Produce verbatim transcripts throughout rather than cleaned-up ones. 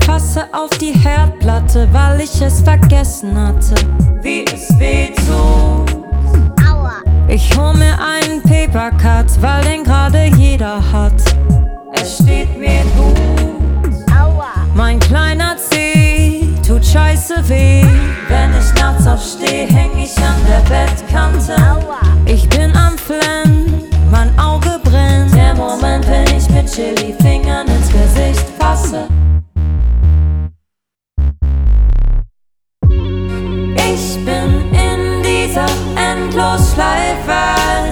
passe auf die Herdplatte, weil ich es vergessen hatte, wie es weh tut. Ich hol mir einen Papercut, weil den gerade jeder hat. Es steht mir gut. Mein kleiner Zeh tut scheiße weh. Wenn ich nachts aufsteh, häng ich an der Bettkante. Ich bin am Flennen, mein Auge brennt. Der Moment, wenn ich mit Chili-Fingern ins Gesicht fasse. Ich bin in dieser Endlosschleife.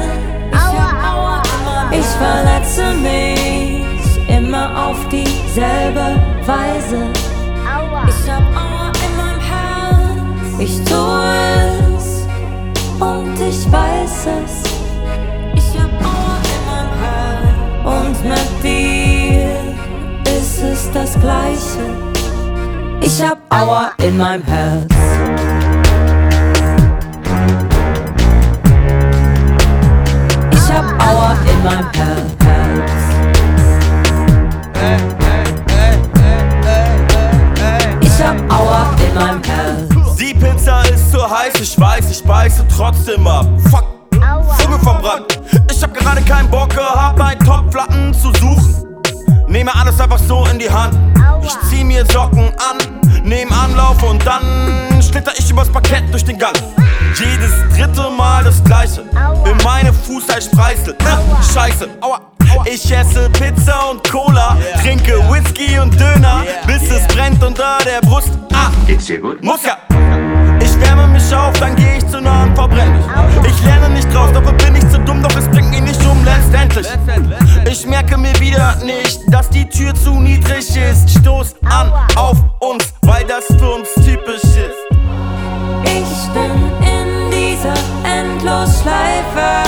Ich verletze mich immer auf dieselbe Weise. Ich hab Aua in meinem Herz. Ich tu es und ich weiß es. Ich hab Aua in meinem Herz. Und mit dir ist es das Gleiche. Ich hab Aua in meinem Herz. Ich hab Aua in meinem Herz. Ich hab Aua in meinem Herz. Die Pizza ist zu heiß, ich weiß, ich beiße trotzdem ab. Fuck, Vogel verbrannt. Ich hab gerade keinen Bock gehabt, mein Topflappen zu suchen. Nehme alles einfach so in die Hand. Ich zieh mir Socken an, nehm Anlauf und dann schlitter ich übers Parkett durch den Gang. Jedes dritte Mal das Gleiche. In meine Fußteil spreißelt. Äh, Scheiße, aua. Ich esse Pizza und Cola, trinke Whisky und Döner, bis es brennt unter der Brust. Ah, geht's dir gut? Muss ja. Ich wärme mich auf, dann geh ich zu nah und verbrenne mich. Ich lerne nicht draus, dafür bin ich zu dumm, doch es bringt mich nicht um letztendlich. Ich merke mir wieder nicht, dass die Tür zu niedrig ist. Stoß an auf uns, weil das für uns typisch ist. Ich bin in dieser Endlosschleife.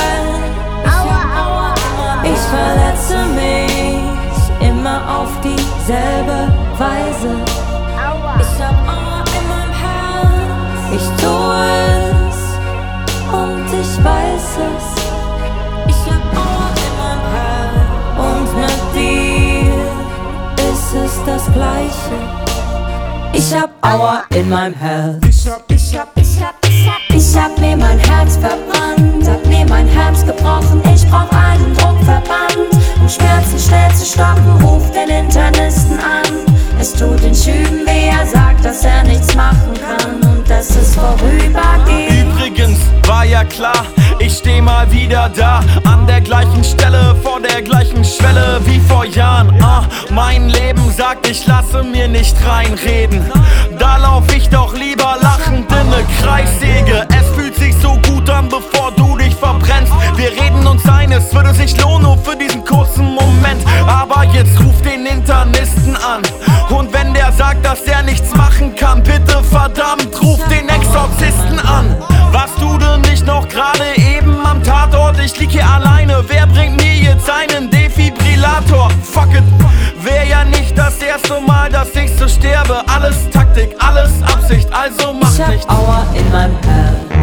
Ich verletze mich immer auf dieselbe Weise. Ich hab Aua in meinem Herz. Ich tu es und ich weiß es. Ich hab Aua in meinem Herz. Und mit dir ist es das Gleiche. Ich hab Aua in meinem Herz. Ich hab, ich hab, ich hab, ich hab, ich hab mir mein Herz verbrannt, hab mir mein Herz gebrochen. Ich brauch einen Druckverband, um Schmerzen schnell zu stoppen. Ruf den Internisten an. Es tut den Schüben weh, er sagt, dass er nichts machen kann und dass es vorübergeht. Übrigens war ja klar, ich steh mal wieder da, an der gleichen Stelle, vor der gleichen Schwelle wie vor Jahren. Ah, mein Leben sagt, ich lasse mir nicht reinreden. Da lauf ich doch lieber lachend in ne Kreissäge. Es fühlt sich so gut an, bevor du dich verbrennst. Wir reden uns ein, es würde sich lohnen, nur für diesen kurzen Moment. Aber jetzt ruf den Internisten an. Und wenn der sagt, dass er nichts machen kann, bitte verdammt, ruf den Exorzisten an. Warst du denn nicht noch gerade eben am Tatort? Ich lieg hier alleine, wer bringt mir jetzt einen Defibrillator? Fuck it, wär ja nicht das erste Mal, dass ich so sterbe. Alles Taktik, alles Absicht, also mach Ich nicht. hab Aua in meinem Herz.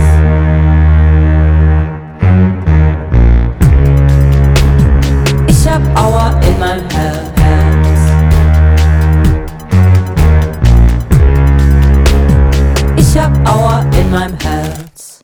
Ich hab Aua in meinem Herz. Ich hab Aua in meinem Herz.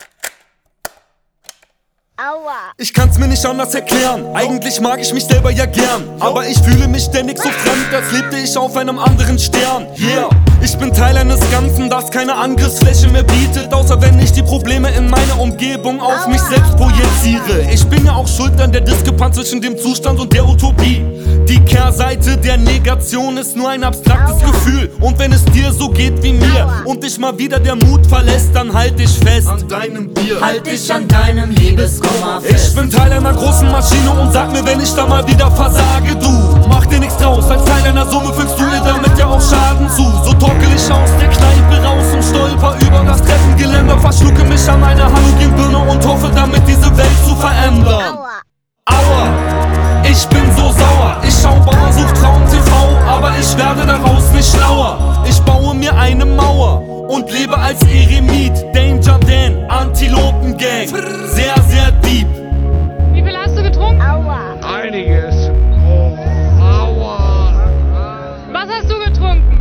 Aua. Ich kann's mir nicht anders erklären, eigentlich mag ich mich selber ja gern. Aber ich fühle mich ständig so fremd, als lebte ich auf einem anderen Stern. Yeah, ich bin Teil eines Ganzen, das keine Angriffsfläche mehr bietet. Außer wenn ich die Probleme in meiner Umgebung auf mich selbst projiziere. Ich bin ja auch schuld an der Diskrepanz zwischen dem Zustand und der Utopie. Die Kehrseite der Negation ist nur ein abstraktes Gefühl. Und wenn es dir so geht wie mir und dich mal wieder der Mut verlässt, dann halt dich fest an deinem Bier. Halt dich an deinem Liebeskummer fest. Ich bin Teil einer großen Maschine und sag mir, wenn ich da mal wieder versage, du mach dir nichts draus, als Teil einer Summe fügst du dir damit ja auch Schaden zu. So torkel ich aus der Kneipe raus und stolper über das Treppengeländer, verschlucke mich an einer Halogenbirne und hoffe damit diese Welt zu verändern. Aua, ich bin so sauer, ich schau Bauersucht Traum T V, aber ich werde daraus nicht schlauer. Ich baue mir eine Mauer und lebe als Eremit, Danger Dan, Antilopen-Gang, sehr, sehr deep. Wie viel hast du getrunken? Aua. Einiges. Oh, aua. Was hast du getrunken?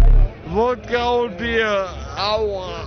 Gaudier. Aua.